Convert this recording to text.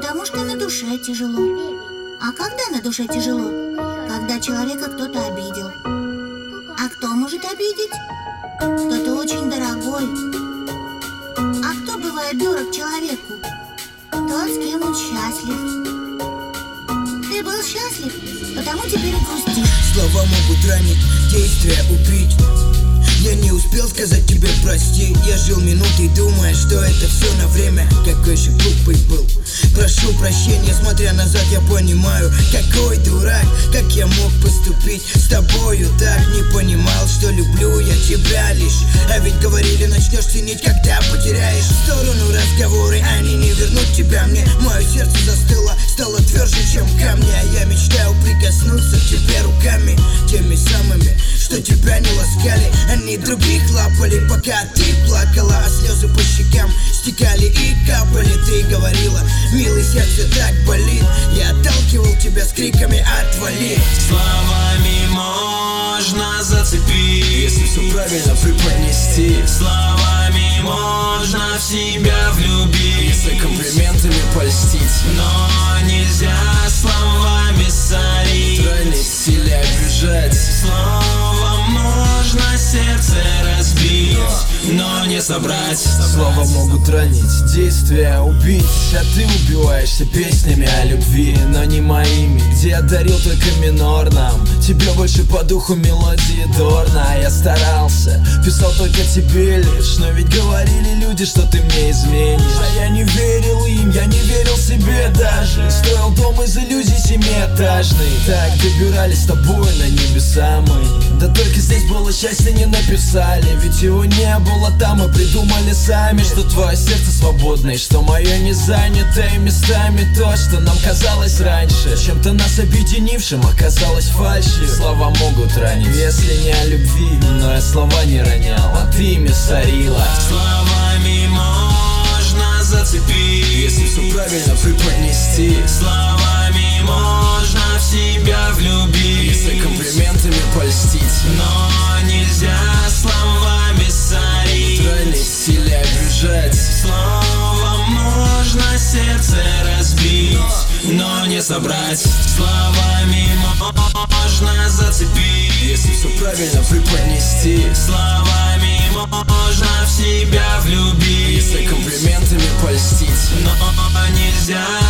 Потому что на душе тяжело. А когда на душе тяжело? Когда человека кто-то обидел. А кто может обидеть? Кто-то очень дорогой. А кто бывает дорог человеку? Тот, с кем он счастлив. Ты был счастлив, потому теперь и грустишь. Слова могут ранить, действия убить. Я не успел сказать тебе прости. Я жил минутой, думая, что это все на время. Какой же глупый был. Прошу прощения, смотря назад, я понимаю, какой дурак, как я мог поступить с тобою так. Не понимал, что люблю я тебя лишь. А ведь говорили, начнешь ценить, когда потеряешь. В сторону разговоры, они не вернут тебя мне. Мое сердце застыло, стало тверже, чем камни. А я мечтаю прикоснуться к тебе руками, теми самыми, что тебя не ласкали. Они других лапали, пока ты плакала, а слезы по щекам стекали и капали. Ты говорила, милый, сердце так болит. Я отталкивал тебя с криками «отвали». Словами можно зацепить, если все правильно преподнести. Словами можно в себя влюбить, если комплиментами польстить. Но нельзя словами солить, ранить или обижать. Словом можно сердце разбить, но не собрать. Слова могут ранить, действия убить. А ты убиваешься песнями о любви, но не моими, где я дарил только минорным. Тебе больше по духу мелодии дорна. А я старался, писал только тебе лишь. Но ведь говорили люди, что ты мне изменишь. А я не верил им, я не верил себе даже. Строил дом из иллюзий семиэтажный. Так добирались с тобой на небеса мы. Да только здесь было счастье, не написали. Ведь его не было там, мы придумали сами, что твое сердце свободно, и что мое не занято. И местами то, что нам казалось раньше чем-то нас объединившим, оказалось фальшью. Слова могут ранить, если не о любви, но я слова не ронял, а ты ими сорила. Словами можно зацепить, если все правильно преподнести. Словами можно в себя влюбить, если комплиментами польстить. Но нельзя словами солить, ранить или обижать. Словом можно сердце разбить, но не собрать. Словами можно зацепить, если все правильно преподнести. Словами можно в себя влюбить, если комплиментами польстить. но нельзя